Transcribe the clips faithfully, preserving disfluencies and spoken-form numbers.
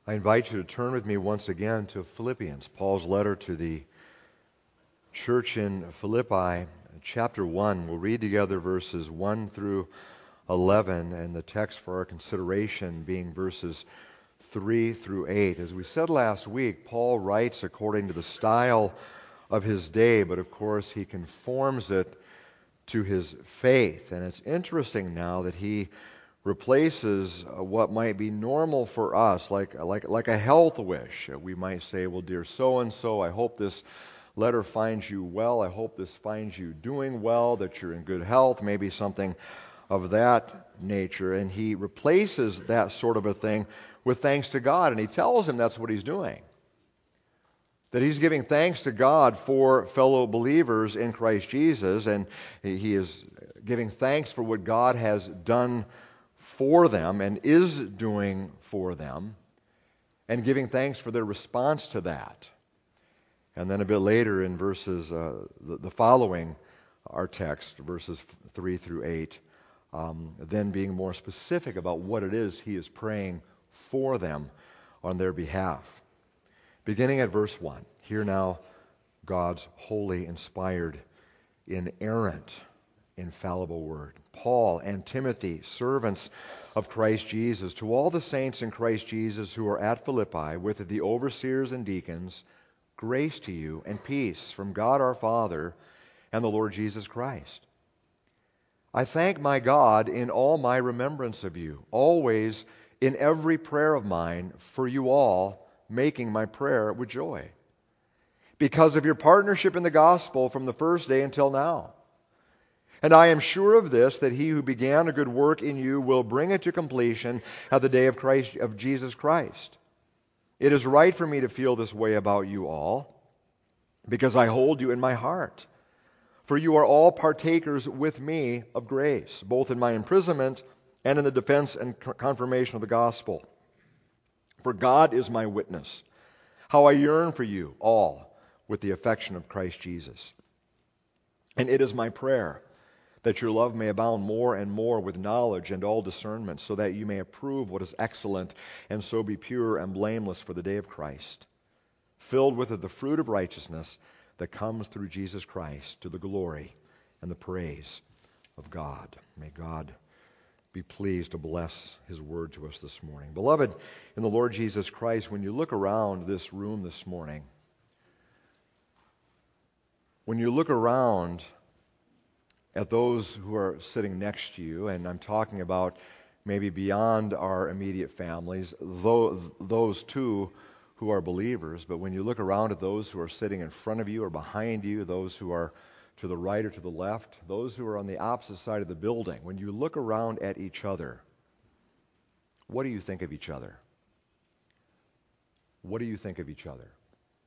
I invite you to turn with me once again to Philippians, Paul's letter to the church in Philippi, chapter one. We'll read together verses one through eleven, and the text for our consideration being verses three through eight. As we said last week, Paul writes according to the style of his day, but of course he conforms it to his faith. And it's interesting now that he replaces what might be normal for us, like, like, like a health wish. We might say, well, dear so-and-so, I hope this letter finds you well. I hope this finds you doing well, that you're in good health, maybe something of that nature. And he replaces that sort of a thing with thanks to God. And he tells him that's what he's doing. That he's giving thanks to God for fellow believers in Christ Jesus. And he is giving thanks for what God has done for them and is doing for them, and giving thanks for their response to that. And then a bit later in verses, uh, the, the following our text, verses three through eight, um, then being more specific about what it is he is praying for them on their behalf. Beginning at verse one, hear now God's holy, inspired, inerrant, infallible word. Paul and Timothy, servants of Christ Jesus, to all the saints in Christ Jesus who are at Philippi, with the overseers and deacons, grace to you and peace from God our Father and the Lord Jesus Christ. I thank my God in all my remembrance of you, always in every prayer of mine for you all, making my prayer with joy, because of your partnership in the gospel from the first day until now. And I am sure of this, that he who began a good work in you will bring it to completion at the day of Christ, of Jesus Christ. It is right for me to feel this way about you all, because I hold you in my heart. For you are all partakers with me of grace, both in my imprisonment and in the defense and confirmation of the gospel. For God is my witness, how I yearn for you all with the affection of Christ Jesus. And it is my prayer that your love may abound more and more with knowledge and all discernment, so that you may approve what is excellent, and so be pure and blameless for the day of Christ, filled with the fruit of righteousness that comes through Jesus Christ, to the glory and the praise of God. May God be pleased to bless his word to us this morning. Beloved, in the Lord Jesus Christ, when you look around this room this morning, when you look around at those who are sitting next to you, and I'm talking about maybe beyond our immediate families, those, those too who are believers, but when you look around at those who are sitting in front of you or behind you, those who are to the right or to the left, those who are on the opposite side of the building, when you look around at each other, what do you think of each other? What do you think of each other?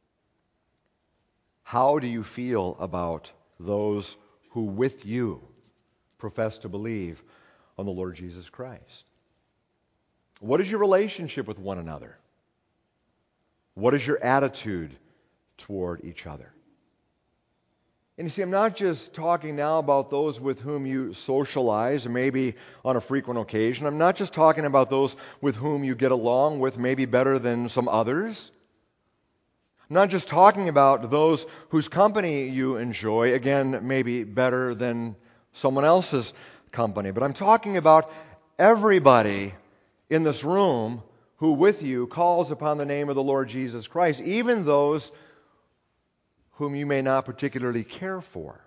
How do you feel about those who with you profess to believe on the Lord Jesus Christ? What is your relationship with one another? What is your attitude toward each other? And you see, I'm not just talking now about those with whom you socialize, maybe on a frequent occasion. I'm not just talking about those with whom you get along with maybe better than some others. I'm not just talking about those whose company you enjoy, again, maybe better than someone else's company. But I'm talking about everybody in this room who with you calls upon the name of the Lord Jesus Christ, even those whom you may not particularly care for.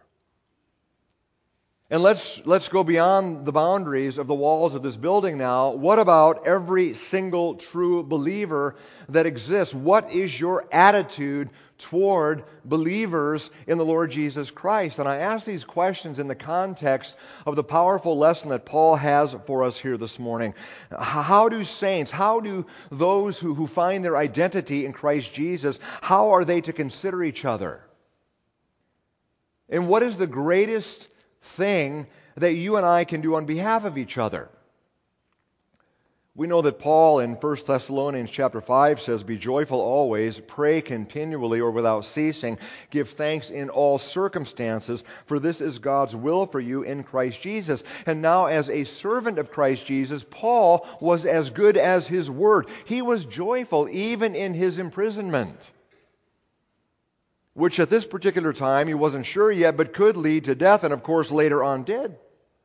And let's let's go beyond the boundaries of the walls of this building now. What about every single true believer that exists? What is your attitude toward believers in the Lord Jesus Christ? And I ask these questions in the context of the powerful lesson that Paul has for us here this morning. How do saints, how do those who, who find their identity in Christ Jesus, how are they to consider each other? And what is the greatest thing that you and I can do on behalf of each other? We know that Paul in First Thessalonians chapter five says, "Be joyful always, pray continually or without ceasing, give thanks in all circumstances, for this is God's will for you in Christ Jesus." And now as a servant of Christ Jesus, Paul was as good as his word. He was joyful even in his imprisonment, which at this particular time he wasn't sure yet, but could lead to death, and of course later on did.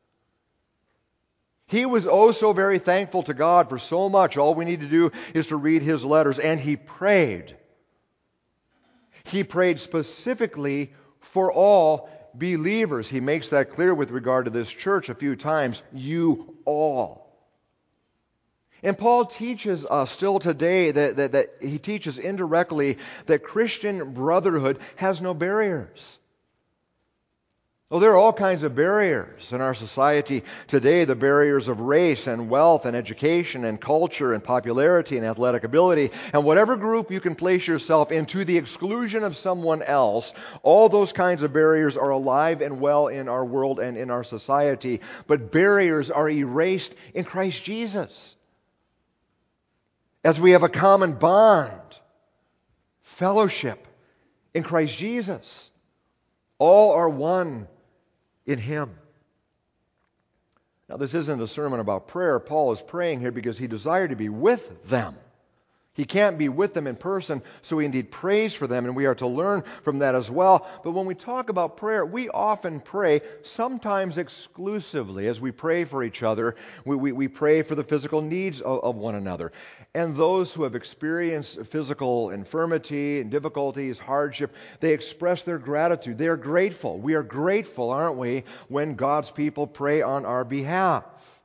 He was oh so very thankful to God for so much. All we need to do is to read his letters. And he prayed. He prayed specifically for all believers. He makes that clear with regard to this church a few times. You all. And Paul teaches us still today that, that, that he teaches indirectly that Christian brotherhood has no barriers. Well, there are all kinds of barriers in our society today, the barriers of race and wealth and education and culture and popularity and athletic ability. And whatever group you can place yourself in to the exclusion of someone else, all those kinds of barriers are alive and well in our world and in our society. But barriers are erased in Christ Jesus, as we have a common bond, fellowship in Christ Jesus. All are one in Him. Now, this isn't a sermon about prayer. Paul is praying here because he desired to be with them. He can't be with them in person, so he indeed prays for them, and we are to learn from that as well. But when we talk about prayer, we often pray, sometimes exclusively, as we pray for each other, we, we, we pray for the physical needs of, of one another. And those who have experienced physical infirmity and difficulties, hardship, they express their gratitude. They are grateful. We are grateful, aren't we, when God's people pray on our behalf.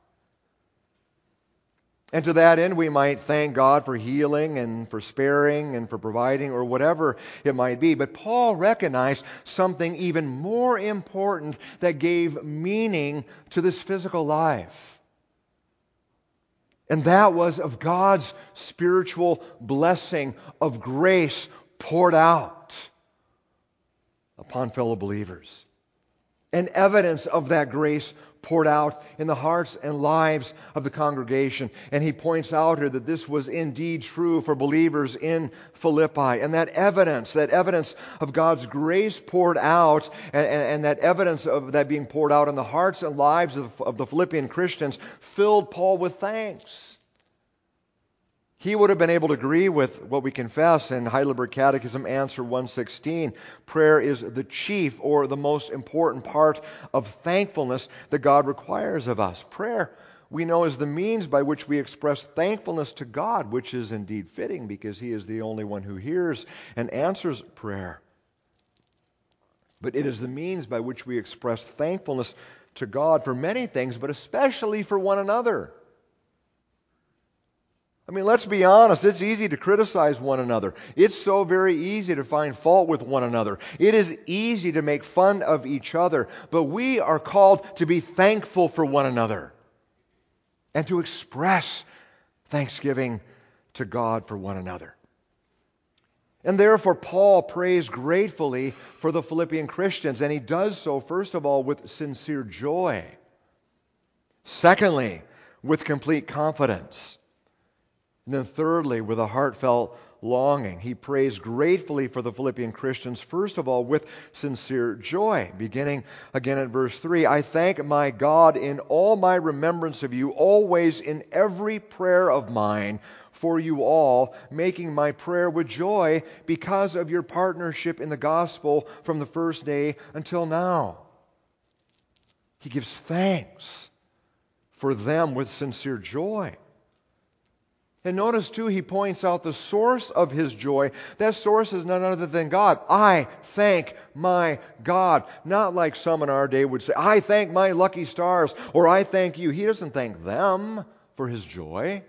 And to that end, we might thank God for healing and for sparing and for providing or whatever it might be. But Paul recognized something even more important that gave meaning to this physical life. And that was of God's spiritual blessing of grace poured out upon fellow believers. And evidence of that grace poured out in the hearts and lives of the congregation. And he points out here that this was indeed true for believers in Philippi. And that evidence, that evidence of God's grace poured out, and, and that evidence of that being poured out in the hearts and lives of, of the Philippian Christians filled Paul with thanks. He would have been able to agree with what we confess in Heidelberg Catechism Answer one sixteen. Prayer is the chief or the most important part of thankfulness that God requires of us. Prayer, we know, is the means by which we express thankfulness to God, which is indeed fitting because He is the only one who hears and answers prayer. But it is the means by which we express thankfulness to God for many things, but especially for one another. I mean, let's be honest, it's easy to criticize one another. It's so very easy to find fault with one another. It is easy to make fun of each other, but we are called to be thankful for one another and to express thanksgiving to God for one another. And therefore, Paul prays gratefully for the Philippian Christians, and he does so, first of all, with sincere joy. Secondly, with complete confidence. And then thirdly, with a heartfelt longing. He prays gratefully for the Philippian Christians, first of all, with sincere joy. Beginning again at verse three, I thank my God in all my remembrance of you, always in every prayer of mine for you all, making my prayer with joy because of your partnership in the gospel from the first day until now. He gives thanks for them with sincere joy. And notice, too, he points out the source of his joy. That source is none other than God. I thank my God. Not like some in our day would say, I thank my lucky stars, or I thank you. He doesn't thank them for his joy.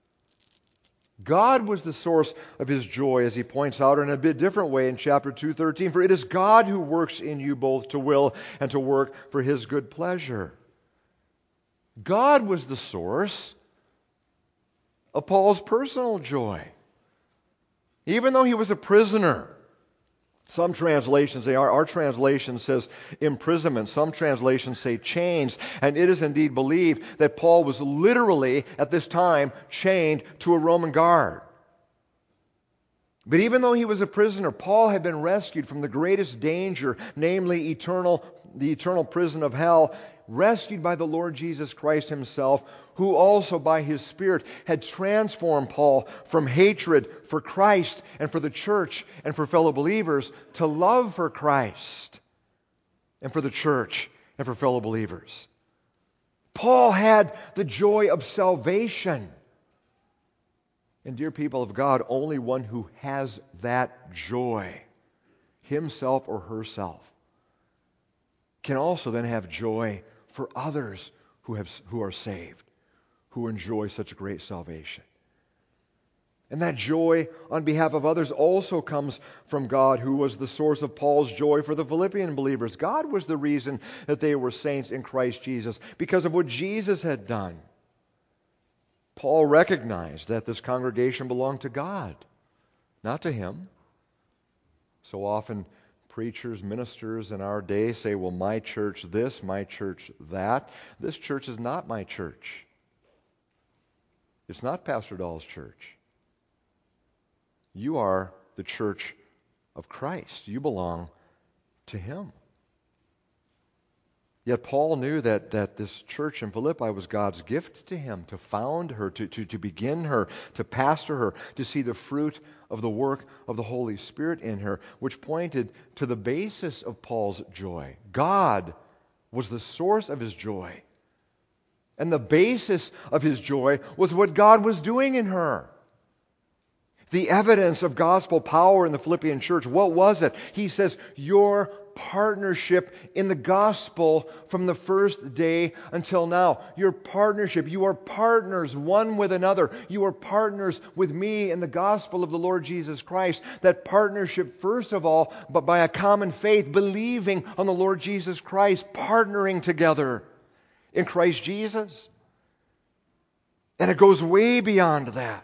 God was the source of his joy, as he points out in a bit different way in chapter two thirteen. For it is God who works in you both to will and to work for his good pleasure. God was the source of Paul's personal joy. Even though he was a prisoner, Some translations say, our, our translation says imprisonment. Some translations say chains. And it is indeed believed that Paul was literally, at this time, chained to a Roman guard. But even though he was a prisoner, Paul had been rescued from the greatest danger, namely eternal, the eternal prison of hell, rescued by the Lord Jesus Christ himself, who also by his Spirit had transformed Paul from hatred for Christ and for the church and for fellow believers to love for Christ and for the church and for fellow believers. Paul had the joy of salvation. And dear people of God, only one who has that joy, himself or herself, can also then have joy for others who have who are saved, who enjoy such a great salvation. And that joy on behalf of others also comes from God, who was the source of Paul's joy for the Philippian believers. God was the reason that they were saints in Christ Jesus, because of what Jesus had done. Paul recognized that this congregation belonged to God, not to him. So often preachers, ministers in our day say, well, my church this, my church that. This church is not my church. It's not Pastor Dahl's church. You are the church of Christ. You belong to him. Yet Paul knew that, that this church in Philippi was God's gift to him, to found her, to, to, to begin her, to pastor her, to see the fruit of the work of the Holy Spirit in her, which pointed to the basis of Paul's joy. God was the source of his joy. And the basis of his joy was what God was doing in her. The evidence of gospel power in the Philippian church, what was it? He says, your partnership in the gospel from the first day until now. Your partnership. You are partners one with another. You are partners with me in the gospel of the Lord Jesus Christ. That partnership, first of all, but by a common faith, believing on the Lord Jesus Christ, partnering together in Christ Jesus. And it goes way beyond that.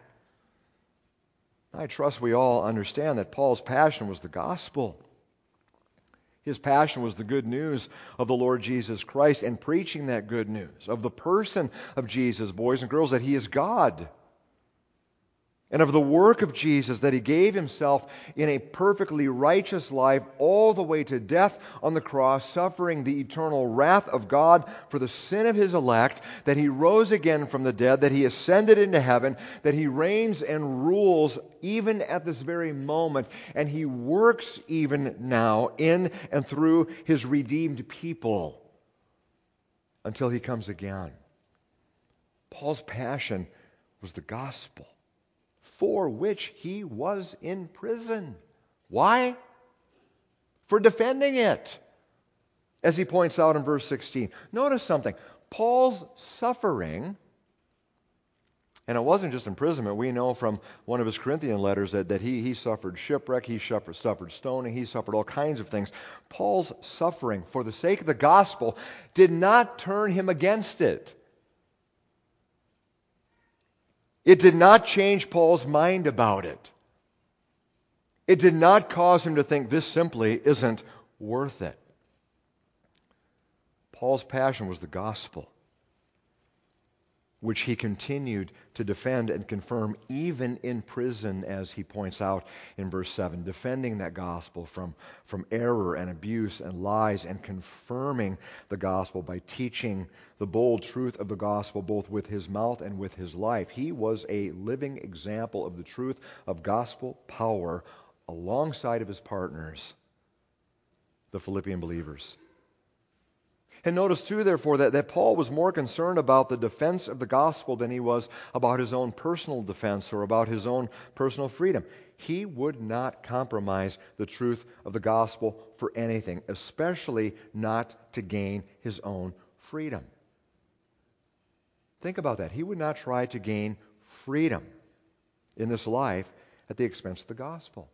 I trust we all understand that Paul's passion was the gospel. His passion was the good news of the Lord Jesus Christ and preaching that good news of the person of Jesus, boys and girls, that he is God. And of the work of Jesus, that he gave himself in a perfectly righteous life all the way to death on the cross, suffering the eternal wrath of God for the sin of his elect, that he rose again from the dead, that he ascended into heaven, that he reigns and rules even at this very moment, and he works even now in and through his redeemed people until he comes again. Paul's passion was the gospel, for which he was in prison. Why? For defending it. As he points out in verse sixteen. Notice something. Paul's suffering, and it wasn't just imprisonment. We know from one of his Corinthian letters that, that he, he suffered shipwreck, he suffered, suffered stoning, he suffered all kinds of things. Paul's suffering for the sake of the gospel did not turn him against it. It did not change Paul's mind about it. It did not cause him to think this simply isn't worth it. Paul's passion was the gospel, which he continued to defend and confirm even in prison, as he points out in verse seven, defending that gospel from, from error and abuse and lies, and confirming the gospel by teaching the bold truth of the gospel both with his mouth and with his life. He was a living example of the truth of gospel power alongside of his partners, the Philippian believers. And notice too, therefore, that, that Paul was more concerned about the defense of the gospel than he was about his own personal defense or about his own personal freedom. He would not compromise the truth of the gospel for anything, especially not to gain his own freedom. Think about that. He would not try to gain freedom in this life at the expense of the gospel.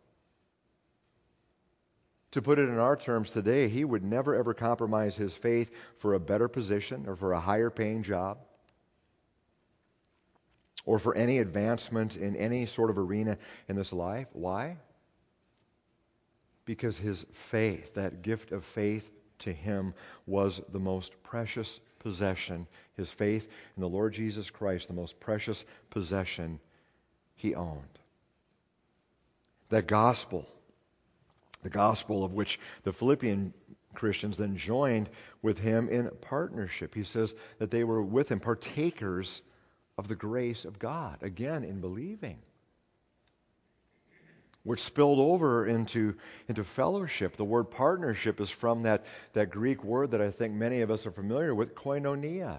To put it in our terms today, he would never ever compromise his faith for a better position or for a higher paying job or for any advancement in any sort of arena in this life. Why? because his faith, that gift of faith to him, was the most precious possession. His faith in the Lord Jesus Christ, the most precious possession he owned. That gospel, the gospel of which the Philippian Christians then joined with him in partnership. He says that they were with him, partakers of the grace of God, again in believing, which spilled over into, into fellowship. The word partnership is from that, that Greek word that I think many of us are familiar with, koinonia,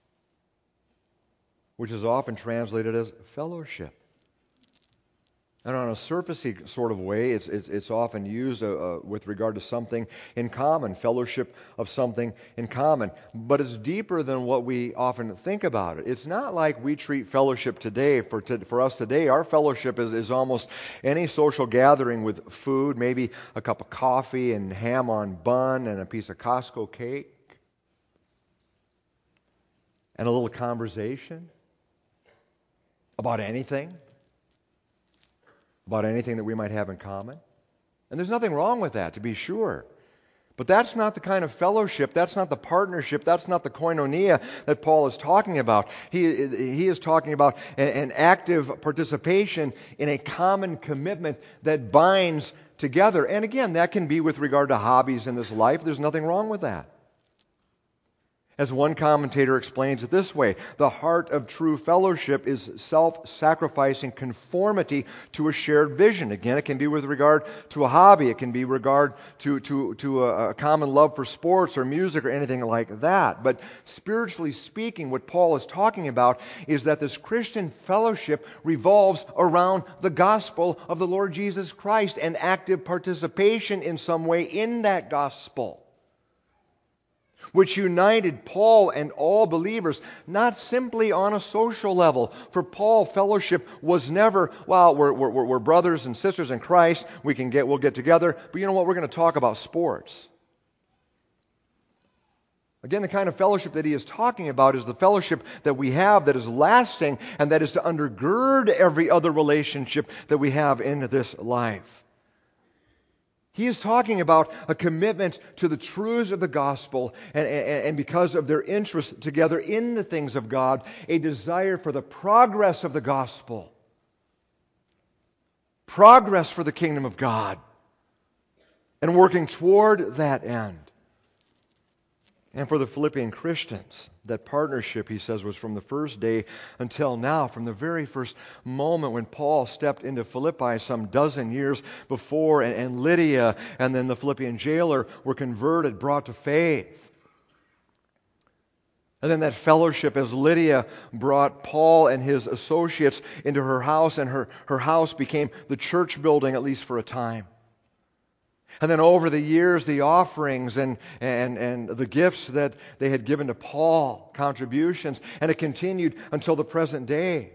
which is often translated as fellowship. And on a surfacey sort of way, it's, it's, it's often used uh, uh, with regard to something in common, fellowship of something in common. But it's deeper than what we often think about it. It's not like we treat fellowship today. For to, for us today, our fellowship is, is almost any social gathering with food, maybe a cup of coffee and ham on bun and a piece of Costco cake and a little conversation about anything. About anything that we might have in common. And there's nothing wrong with that, to be sure. But that's not the kind of fellowship, that's not the partnership, that's not the koinonia that Paul is talking about. He, he is talking about an active participation in a common commitment that binds together. And again, that can be with regard to hobbies in this life. There's nothing wrong with that. As one commentator explains it this way, the heart of true fellowship is self-sacrificing conformity to a shared vision. Again, it can be with regard to a hobby. It can be regard to, to, to a, a common love for sports or music or anything like that. But spiritually speaking, what Paul is talking about is that this Christian fellowship revolves around the gospel of the Lord Jesus Christ and active participation in some way in that gospel, which united Paul and all believers, not simply on a social level. For Paul, fellowship was never, well, we're, we're, we're brothers and sisters in Christ, we can get, we'll get together, but you know what, we're going to talk about sports. Again, the kind of fellowship that he is talking about is the fellowship that we have that is lasting and that is to undergird every other relationship that we have in this life. He is talking about a commitment to the truths of the gospel and, and, and because of their interest together in the things of God, a desire for the progress of the gospel. Progress for the kingdom of God. And working toward that end. And for the Philippian Christians, that partnership, he says, was from the first day until now, from the very first moment when Paul stepped into Philippi some dozen years before, and, and Lydia and then the Philippian jailer were converted, brought to faith. And then that fellowship as Lydia brought Paul and his associates into her house, and her, her house became the church building, at least for a time. And then over the years, the offerings and, and, and the gifts that they had given to Paul, contributions, and it continued until the present day.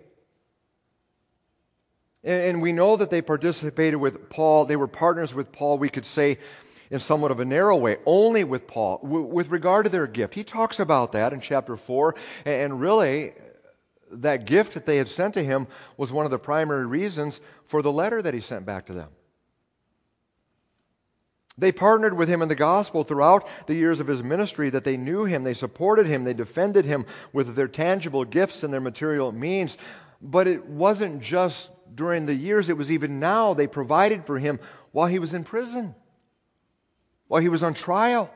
And, and we know that they participated with Paul, they were partners with Paul, we could say, in somewhat of a narrow way, only with Paul, w- with regard to their gift. He talks about that in chapter four, and really, that gift that they had sent to him was one of the primary reasons for the letter that he sent back to them. They partnered with him in the gospel throughout the years of his ministry, that they knew him, they supported him, they defended him with their tangible gifts and their material means. But it wasn't just during the years, it was even now. They provided for him while he was in prison, while he was on trial.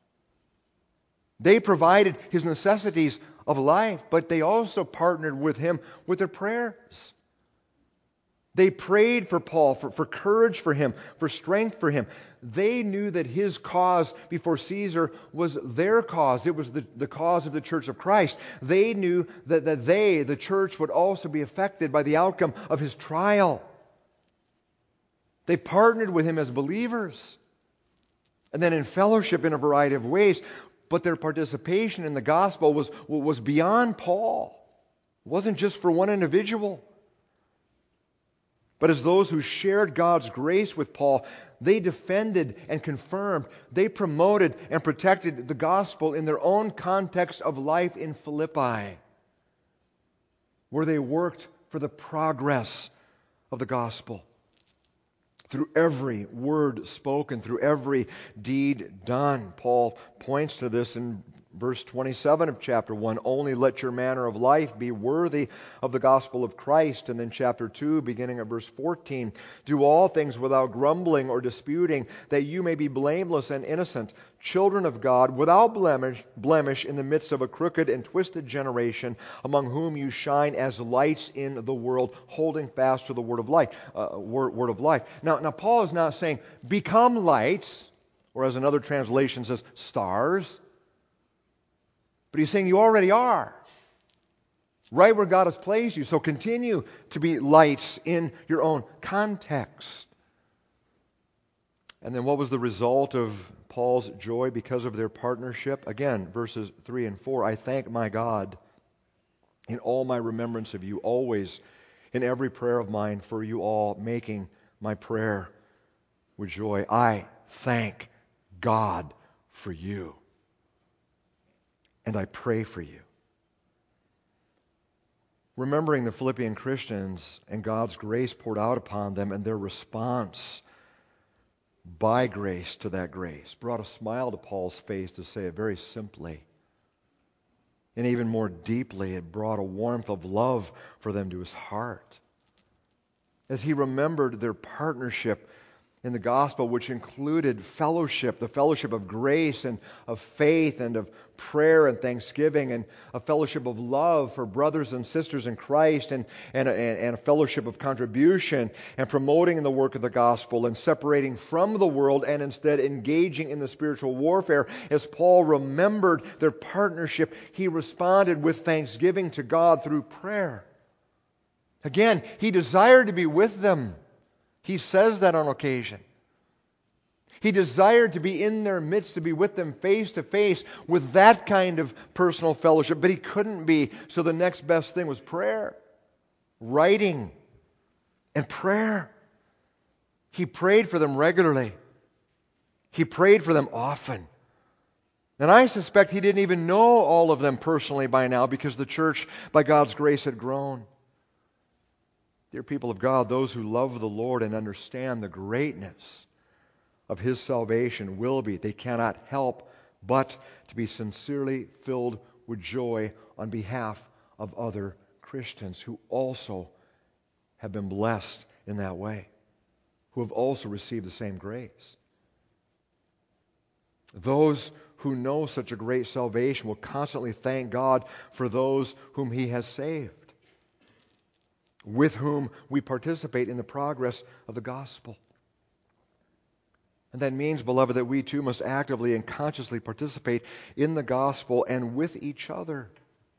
They provided his necessities of life, but they also partnered with him with their prayers. They prayed for Paul, for, for courage for him, for strength for him. They knew that his cause before Caesar was their cause. It was the, the cause of the Church of Christ. They knew that, that they, the church, would also be affected by the outcome of his trial. They partnered with him as believers. And then in fellowship in a variety of ways. But their participation in the gospel was, was beyond Paul. It wasn't just for one individual. But as those who shared God's grace with Paul, they defended and confirmed, they promoted and protected the gospel in their own context of life in Philippi, where they worked for the progress of the gospel. through every word spoken, through every deed done. Paul points to this in verse twenty-seven of chapter one. Only let your manner of life be worthy of the gospel of Christ. And then chapter two, beginning at verse fourteen. Do all things without grumbling or disputing, that you may be blameless and innocent, children of God, without blemish, blemish in the midst of a crooked and twisted generation, among whom you shine as lights in the world, holding fast to the word of life. Uh, word, word of life. Now, now, Paul is not saying, become lights, or as another translation says, stars. But he's saying you already are. Right where God has placed you. So continue to be lights in your own context. And then what was the result of Paul's joy because of their partnership? Again, verses three and four. I thank my God in all my remembrance of you, always in every prayer of mine for you all, making my prayer with joy. I thank God for you. And I pray for you. Remembering the Philippian Christians and God's grace poured out upon them and their response by grace to that grace brought a smile to Paul's face, to say it very simply. And even more deeply, it brought a warmth of love for them to his heart. As he remembered their partnership in the gospel, which included fellowship, the fellowship of grace and of faith and of prayer and thanksgiving, and a fellowship of love for brothers and sisters in Christ, and, and, a, and a fellowship of contribution and promoting the work of the gospel and separating from the world and instead engaging in the spiritual warfare. As Paul remembered their partnership, he responded with thanksgiving to God through prayer. Again, he desired to be with them. He says that on occasion. He desired to be in their midst, to be with them face to face with that kind of personal fellowship, but he couldn't be. So the next best thing was prayer, writing, and prayer. He prayed for them regularly. He prayed for them often. And I suspect he didn't even know all of them personally by now, because the church, by God's grace, had grown. Dear people of God, those who love the Lord and understand the greatness of His salvation will be, they cannot help but to be sincerely filled with joy on behalf of other Christians who also have been blessed in that way, who have also received the same grace. Those who know such a great salvation will constantly thank God for those whom He has saved, with whom we participate in the progress of the gospel. And that means, beloved, that we too must actively and consciously participate in the gospel and with each other,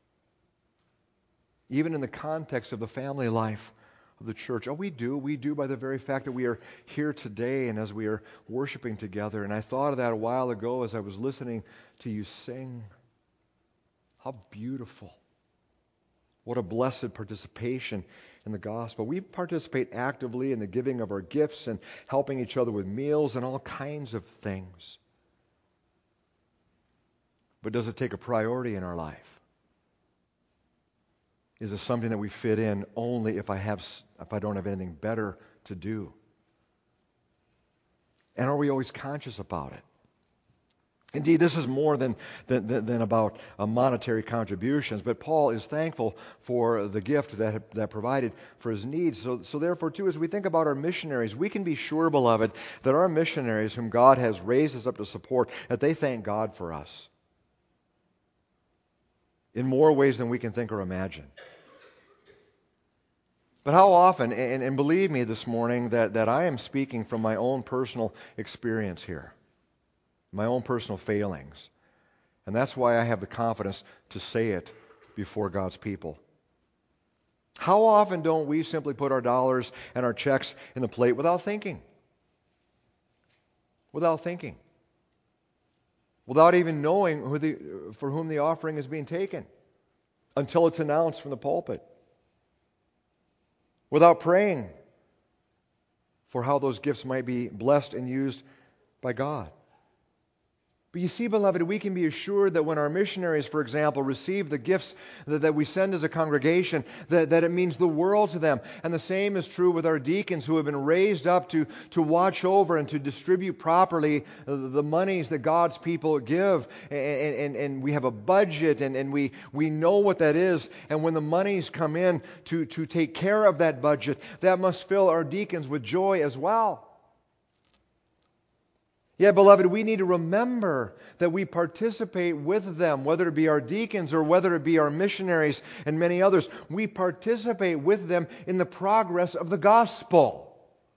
even in the context of the family life of the church. Oh, we do. We do by the very fact that we are here today and as we are worshiping together. And I thought of that a while ago as I was listening to you sing. How beautiful. What a blessed participation in the gospel. We participate actively in the giving of our gifts and helping each other with meals and all kinds of things. But does it take a priority in our life? Is it something that we fit in only if I have, if I don't have anything better to do? And are we always conscious about it? Indeed, this is more than, than, than about uh, monetary contributions, but Paul is thankful for the gift that, that provided for his needs. So, so therefore, too, as we think about our missionaries, we can be sure, beloved, that our missionaries whom God has raised us up to support, that they thank God for us in more ways than we can think or imagine. But how often, and, and believe me this morning, that, that I am speaking from my own personal experience here, my own personal failings. And that's why I have the confidence to say it before God's people. How often don't we simply put our dollars and our checks in the plate without thinking? Without thinking. Without even knowing who the, for whom the offering is being taken, until it's announced from the pulpit. Without praying for how those gifts might be blessed and used by God. But you see, beloved, we can be assured that when our missionaries, for example, receive the gifts that, that we send as a congregation, that, that it means the world to them. And the same is true with our deacons who have been raised up to, to watch over and to distribute properly the monies that God's people give. And, and, and we have a budget, and, and we, we know what that is. And when the monies come in to, to take care of that budget, that must fill our deacons with joy as well. Yeah, beloved, we need to remember that we participate with them, whether it be our deacons or whether it be our missionaries and many others. We participate with them in the progress of the gospel.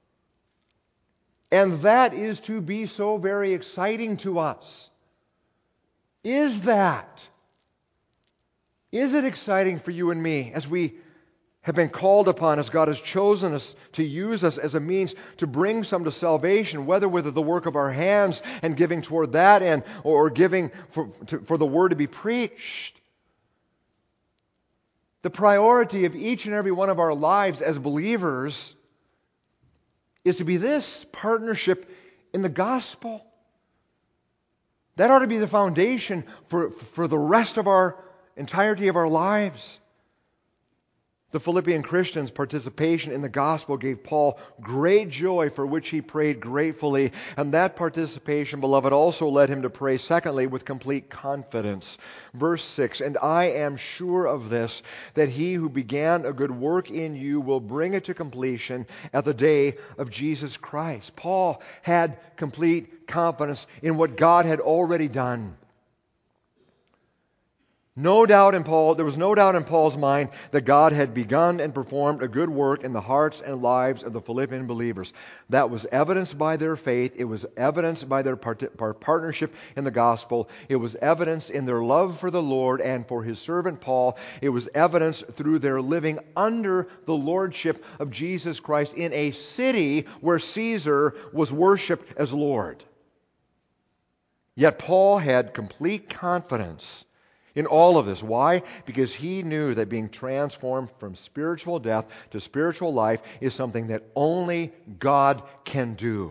And that is to be so very exciting to us. Is that? Is it exciting for you and me as we have been called upon, as God has chosen us to use us as a means to bring some to salvation, whether with the work of our hands and giving toward that end, or giving for, to, for the word to be preached? The priority of each and every one of our lives as believers is to be this partnership in the gospel. That ought to be the foundation for, for the rest of our entirety of our lives. The Philippian Christians' participation in the gospel gave Paul great joy, for which he prayed gratefully. And that participation, beloved, also led him to pray, secondly, with complete confidence. Verse six, "And I am sure of this, that he who began a good work in you will bring it to completion at the day of Jesus Christ." Paul had complete confidence in what God had already done. No doubt in Paul, there was no doubt in Paul's mind that God had begun and performed a good work in the hearts and lives of the Philippian believers. That was evidenced by their faith. It was evidenced by their part- partnership in the gospel. It was evidenced in their love for the Lord and for His servant Paul. It was evidenced through their living under the lordship of Jesus Christ in a city where Caesar was worshipped as Lord. Yet Paul had complete confidence in all of this. Why? Because he knew that being transformed from spiritual death to spiritual life is something that only God can do.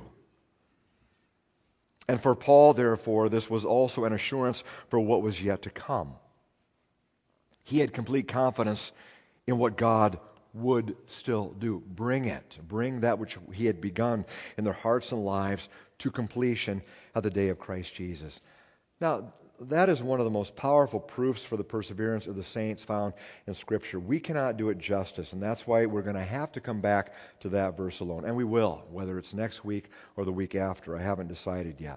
And for Paul, therefore, this was also an assurance for what was yet to come. He had complete confidence in what God would still do. Bring it. Bring that which he had begun in their hearts and lives to completion at the day of Christ Jesus. Now, that is one of the most powerful proofs for the perseverance of the saints found in Scripture. We cannot do it justice, and that's why we're going to have to come back to that verse alone. And we will, whether it's next week or the week after. I haven't decided yet.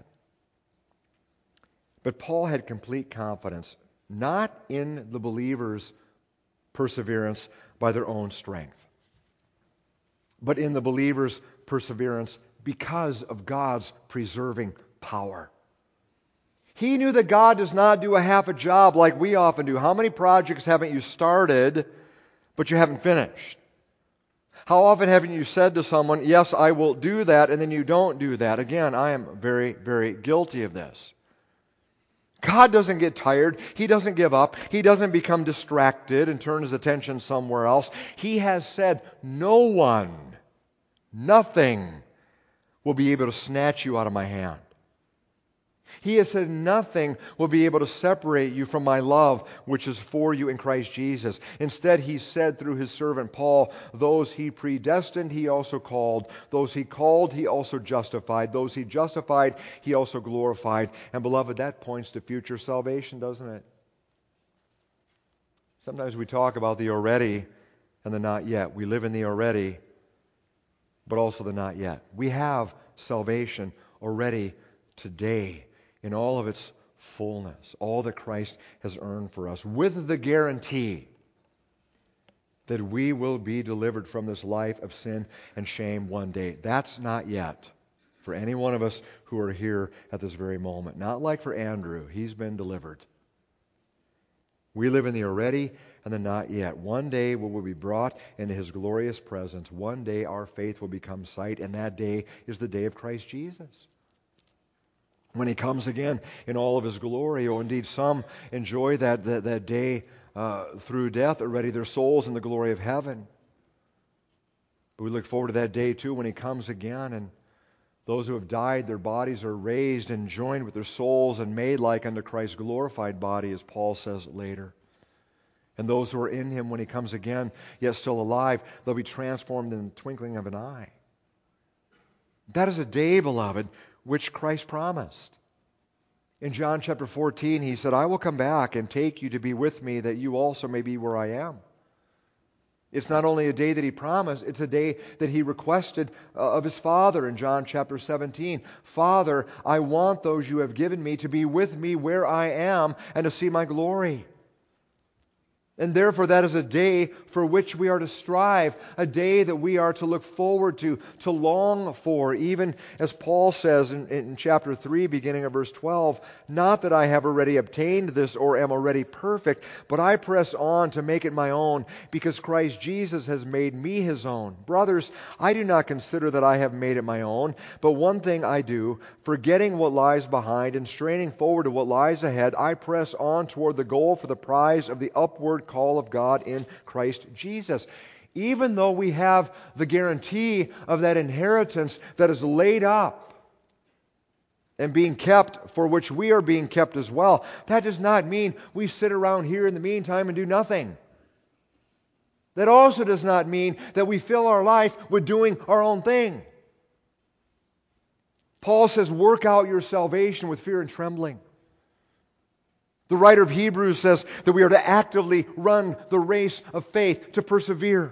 But Paul had complete confidence, not in the believers' perseverance by their own strength, but in the believers' perseverance because of God's preserving power. He knew that God does not do a half a job like we often do. How many projects haven't you started, but you haven't finished? How often haven't you said to someone, "Yes, I will do that," and then you don't do that? Again, I am very, very guilty of this. God doesn't get tired. He doesn't give up. He doesn't become distracted and turn his attention somewhere else. He has said, no one, nothing will be able to snatch you out of my hand. He has said nothing will be able to separate you from my love, which is for you in Christ Jesus. Instead, he said through his servant Paul, those he predestined, he also called. Those he called, he also justified. Those he justified, he also glorified. And beloved, that points to future salvation, doesn't it? Sometimes we talk about the already and the not yet. We live in the already, but also the not yet. We have salvation already today, in all of its fullness, all that Christ has earned for us, with the guarantee that we will be delivered from this life of sin and shame one day. That's not yet for any one of us who are here at this very moment. Not like for Andrew. He's been delivered. We live in the already and the not yet. One day we will be brought into His glorious presence. One day our faith will become sight, and that day is the day of Christ Jesus, when He comes again in all of His glory. Oh, indeed, some enjoy that, that, that day uh, through death already, their souls in the glory of heaven. But we look forward to that day, too, when He comes again, and Those who have died, their bodies are raised and joined with their souls and made like unto Christ's glorified body, as Paul says later. And those who are in Him when He comes again, yet still alive, they'll be transformed in the twinkling of an eye. That is a day, beloved, which Christ promised. In John chapter fourteen, He said, I will come back and take you to be with me, that you also may be where I am. It's not only a day that He promised, it's a day that He requested uh, of His Father in John chapter seventeen. Father, I want those you have given me to be with me where I am and to see my glory. And therefore that is a day for which we are to strive, a day that we are to look forward to, to long for, even as Paul says in, in chapter three, beginning of verse twelve, not that I have already obtained this or am already perfect, but I press on to make it my own, because Christ Jesus has made me His own. Brothers, I do not consider that I have made it my own, but one thing I do, forgetting what lies behind and straining forward to what lies ahead, I press on toward the goal for the prize of the upward call of God in Christ Jesus. Even though we have the guarantee of that inheritance that is laid up and being kept, for which we are being kept as well, that does not mean we sit around here in the meantime and do nothing. That also does not mean that we fill our life with doing our own thing. Paul says, work out your salvation with fear and trembling. The writer of Hebrews says that we are to actively run the race of faith, to persevere.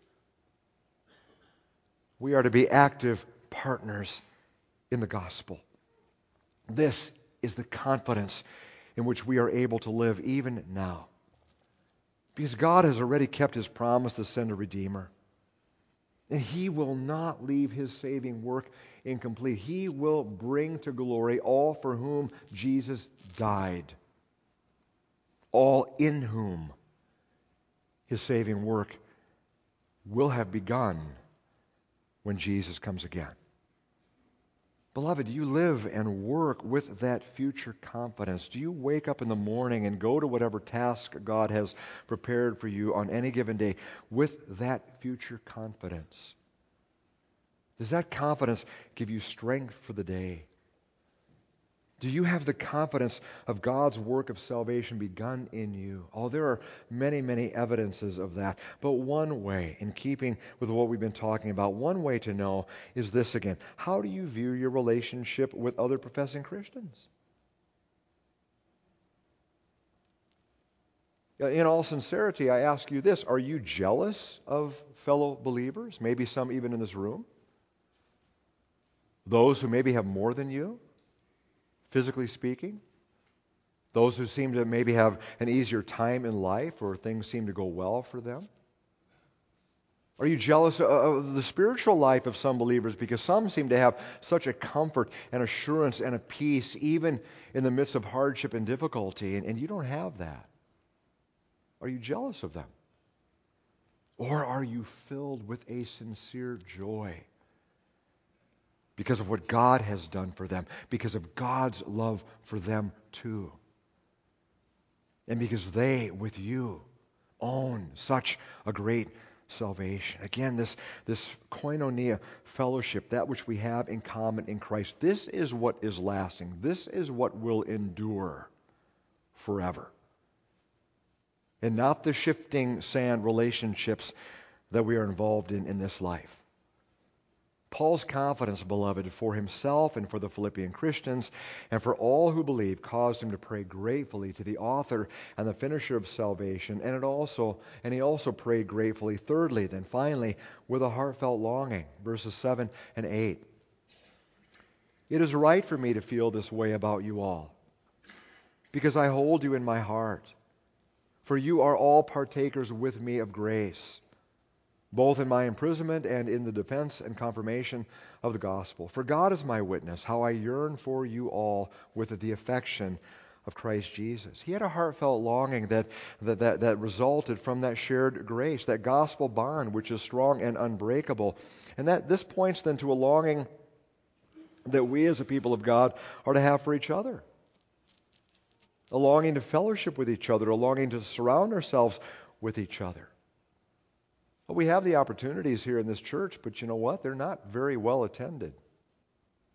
We are to be active partners in the gospel. This is the confidence in which we are able to live even now. Because God has already kept His promise to send a Redeemer. And He will not leave His saving work incomplete. He will bring to glory all for whom Jesus died. All in whom His saving work will have begun when Jesus comes again. Beloved, do you live and work with that future confidence? Do you wake up in the morning and go to whatever task God has prepared for you on any given day with that future confidence? Does that confidence give you strength for the day? Do you have the confidence of God's work of salvation begun in you? Oh, there are many, many evidences of that. But one way, in keeping with what we've been talking about, one way to know is this again. How do you view your relationship with other professing Christians? In all sincerity, I ask you this. Are you jealous of fellow believers? Maybe some even in this room? Those who maybe have more than you? Physically speaking, those who seem to maybe have an easier time in life or things seem to go well for them? Are you jealous of the spiritual life of some believers because some seem to have such a comfort and assurance and a peace even in the midst of hardship and difficulty, and, and you don't have that? Are you jealous of them? Or are you filled with a sincere joy because of what God has done for them, because of God's love for them too, and because they, with you, own such a great salvation? Again, this, this koinonia fellowship, that which we have in common in Christ, this is what is lasting. This is what will endure forever. And not the shifting sand relationships that we are involved in in this life. Paul's confidence, beloved, for himself and for the Philippian Christians and for all who believe caused him to pray gratefully to the author and the finisher of salvation, and it also and he also prayed gratefully, thirdly, then finally, with a heartfelt longing, verses seven and eight. It is right for me to feel this way about you all, because I hold you in my heart, for you are all partakers with me of grace, both in my imprisonment and in the defense and confirmation of the gospel. For God is my witness, how I yearn for you all with the affection of Christ Jesus. He had a heartfelt longing that, that, that, that resulted from that shared grace, that gospel bond which is strong and unbreakable. And that this points then to a longing that we as a people of God are to have for each other. A longing to fellowship with each other, a longing to surround ourselves with each other. Well, we have the opportunities here in this church, but you know what? They're not very well attended.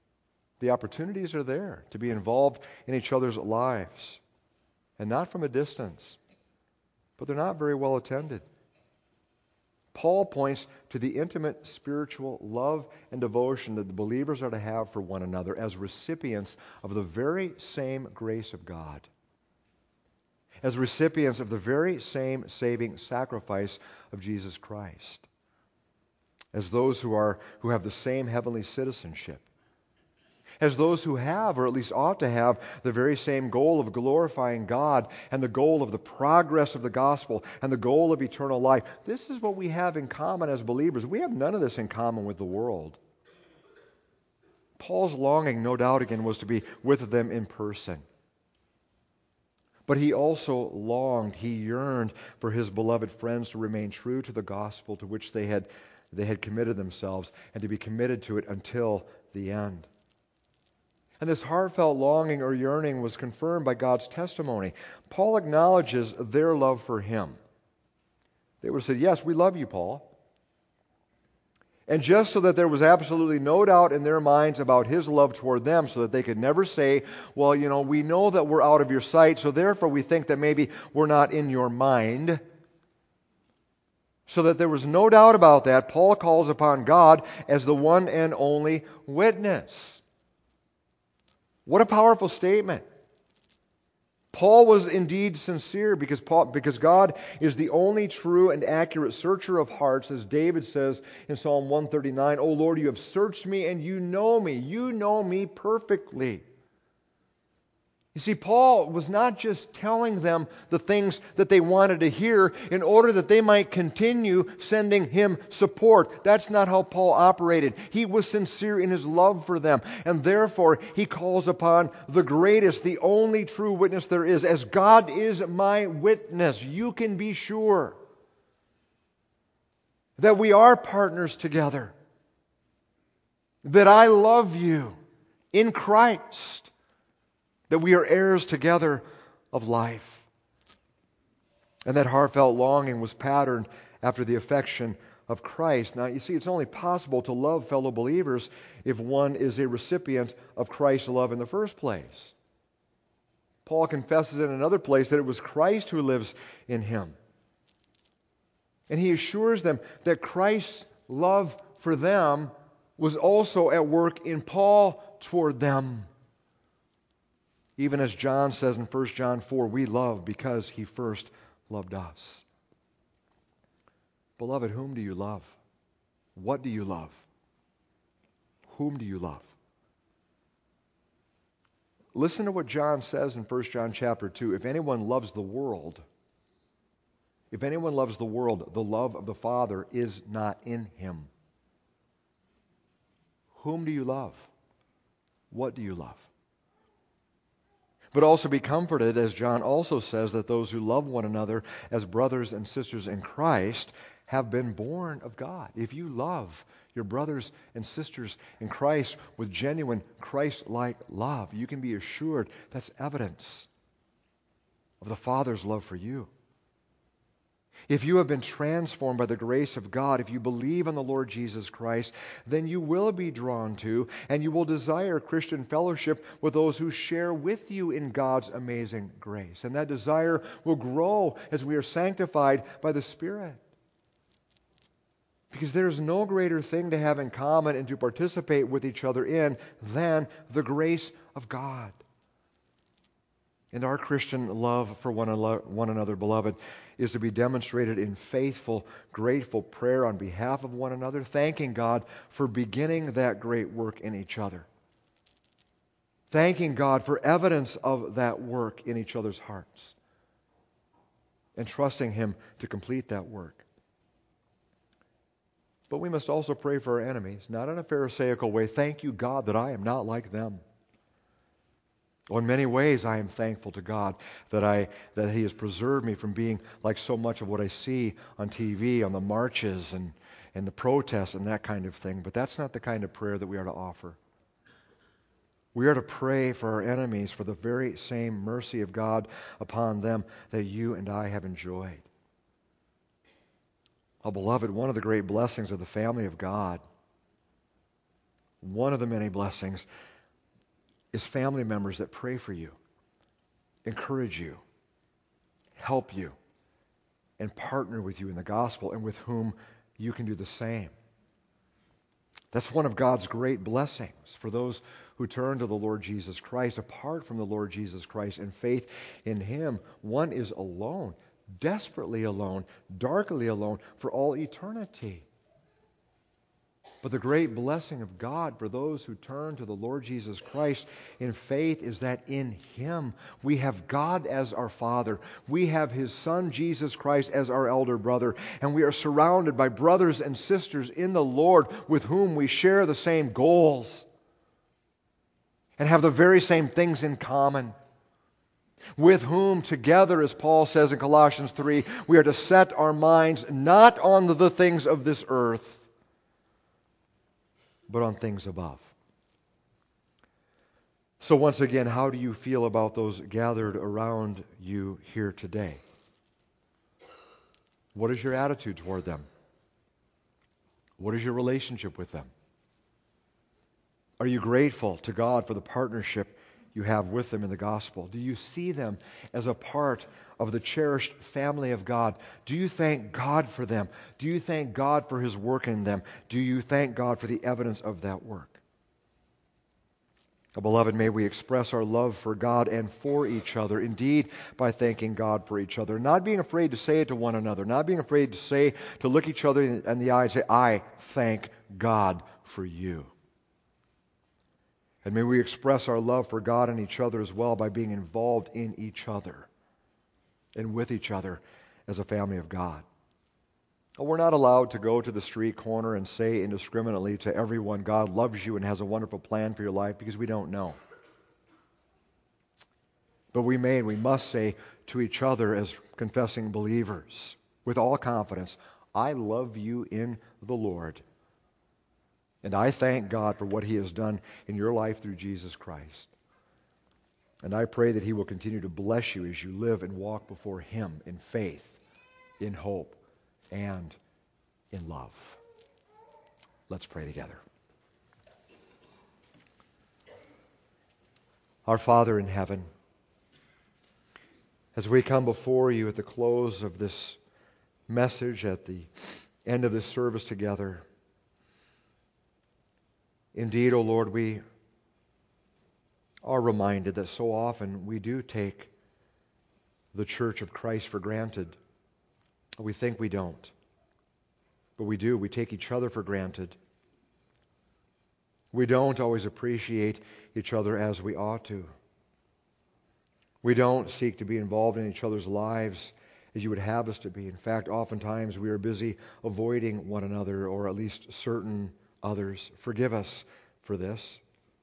The opportunities are there to be involved in each other's lives, and not from a distance, but they're not very well attended. Paul points to the intimate spiritual love and devotion that the believers are to have for one another as recipients of the very same grace of God, as recipients of the very same saving sacrifice of Jesus Christ, as those who are who have the same heavenly citizenship, as those who have, or at least ought to have, the very same goal of glorifying God and the goal of the progress of the gospel and the goal of eternal life. This is what we have in common as believers. We have none of this in common with the world. Paul's longing, no doubt again, was to be with them in person. But he also longed, he yearned for his beloved friends to remain true to the gospel to which they had, they had committed themselves, and to be committed to it until the end. And this heartfelt longing or yearning was confirmed by God's testimony. Paul acknowledges their love for him. They would have said, yes, we love you, Paul. And just so that there was absolutely no doubt in their minds about his love toward them, so that they could never say, well, you know, we know that we're out of your sight, so therefore we think that maybe we're not in your mind. So that there was no doubt about that, Paul calls upon God as the one and only witness. What a powerful statement. Paul was indeed sincere because Paul, because God is the only true and accurate searcher of hearts, as David says in Psalm one thirty-nine, O Lord, you have searched me and you know me. You know me perfectly. You see, Paul was not just telling them the things that they wanted to hear in order that they might continue sending him support. That's not how Paul operated. He was sincere in his love for them, and therefore he calls upon the greatest, the only true witness there is. As God is my witness, you can be sure that we are partners together, that I love you in Christ, that we are heirs together of life. And that heartfelt longing was patterned after the affection of Christ. Now, you see, it's only possible to love fellow believers if one is a recipient of Christ's love in the first place. Paul confesses in another place that it was Christ who lives in him. And he assures them that Christ's love for them was also at work in Paul toward them. Even as John says in First John four, we love because he first loved us. Beloved, whom do you love? What do you love? Whom do you love? Listen to what John says in First John chapter two. If anyone loves the world, if anyone loves the world, the love of the Father is not in him. Whom do you love? What do you love? But also be comforted, as John also says, that those who love one another as brothers and sisters in Christ have been born of God. If you love your brothers and sisters in Christ with genuine Christ-like love, you can be assured that's evidence of the Father's love for you. If you have been transformed by the grace of God, if you believe on the Lord Jesus Christ, then you will be drawn to and you will desire Christian fellowship with those who share with you in God's amazing grace. And that desire will grow as we are sanctified by the Spirit. Because there is no greater thing to have in common and to participate with each other in than the grace of God. And our Christian love for one another, beloved, is to be demonstrated in faithful, grateful prayer on behalf of one another, thanking God for beginning that great work in each other. Thanking God for evidence of that work in each other's hearts. And trusting Him to complete that work. But we must also pray for our enemies, not in a Pharisaical way. Thank you, God, that I am not like them. Well, in many ways, I am thankful to God that I that He has preserved me from being like so much of what I see on T V, on the marches and, and the protests and that kind of thing. But that's not the kind of prayer that we are to offer. We are to pray for our enemies for the very same mercy of God upon them that you and I have enjoyed. Oh, beloved, one of the great blessings of the family of God, one of the many blessings is family members that pray for you, encourage you, help you, and partner with you in the gospel, and with whom you can do the same. That's one of God's great blessings for those who turn to the Lord Jesus Christ. Apart from the Lord Jesus Christ and faith in Him, one is alone, desperately alone, darkly alone for all eternity. But the great blessing of God for those who turn to the Lord Jesus Christ in faith is that in Him we have God as our Father. We have His Son, Jesus Christ, as our elder brother. And we are surrounded by brothers and sisters in the Lord with whom we share the same goals and have the very same things in common. With whom together, as Paul says in Colossians three, we are to set our minds not on the things of this earth, but on things above. So once again, how do you feel about those gathered around you here today? What is your attitude toward them? What is your relationship with them? Are you grateful to God for the partnership you have with them in the gospel? Do you see them as a part of the cherished family of God? Do you thank God for them? Do you thank God for His work in them? Do you thank God for the evidence of that work? Oh, beloved, may we express our love for God and for each other, indeed by thanking God for each other, not being afraid to say it to one another, not being afraid to say, to look each other in the eye and say, I thank God for you. And may we express our love for God and each other as well by being involved in each other and with each other as a family of God. We're not allowed to go to the street corner and say indiscriminately to everyone, God loves you and has a wonderful plan for your life, because we don't know. But we may and we must say to each other as confessing believers with all confidence, I love you in the Lord. And I thank God for what He has done in your life through Jesus Christ. And I pray that He will continue to bless you as you live and walk before Him in faith, in hope, and in love. Let's pray together. Our Father in heaven, as we come before you at the close of this message, at the end of this service together, indeed, O Lord, we are reminded that so often we do take the Church of Christ for granted. We think we don't. But we do. We take each other for granted. We don't always appreciate each other as we ought to. We don't seek to be involved in each other's lives as you would have us to be. In fact, oftentimes we are busy avoiding one another, or at least certain others. Forgive us for this.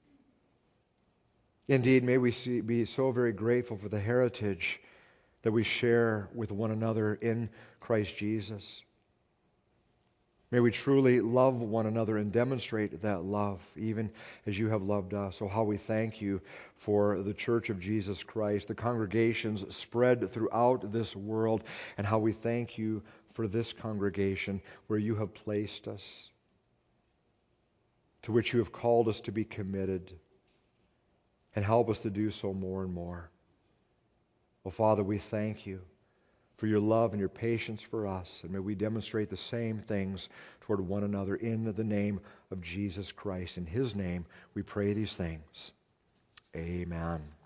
Indeed, may we see, be so very grateful for the heritage that we share with one another in Christ Jesus. May we truly love one another and demonstrate that love, even as you have loved us. Oh, how we thank you for the Church of Jesus Christ, the congregations spread throughout this world, and how we thank you for this congregation where you have placed us, to which you have called us to be committed, and help us to do so more and more. Oh, Father, we thank you for your love and your patience for us, and may we demonstrate the same things toward one another in the name of Jesus Christ. In His name we pray these things. Amen.